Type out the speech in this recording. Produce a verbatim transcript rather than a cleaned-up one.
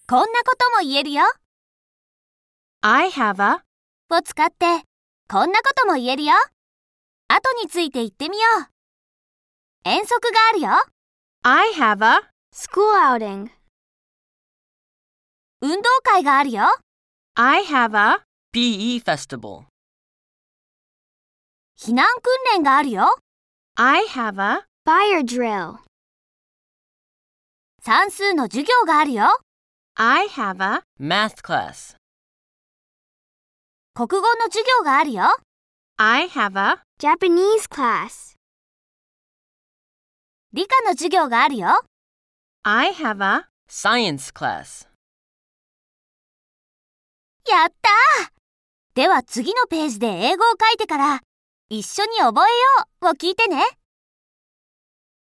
こんなことも言えるよ。 I have a を使って、こんなことも言えるよ。後について言ってみよう。遠足があるよ。 I have a school outing. 運動会があるよ。 I have a P E festival. 避難訓練があるよ。 I have a Fire drill. 算数の授業があるよ。 I have a Math class. 国語の授業があるよ。 I have a Japanese class. 理科の授業があるよ。 I have a Science class. やったー！では次のページで英語を書いてから、一緒に覚えようを聞いてね。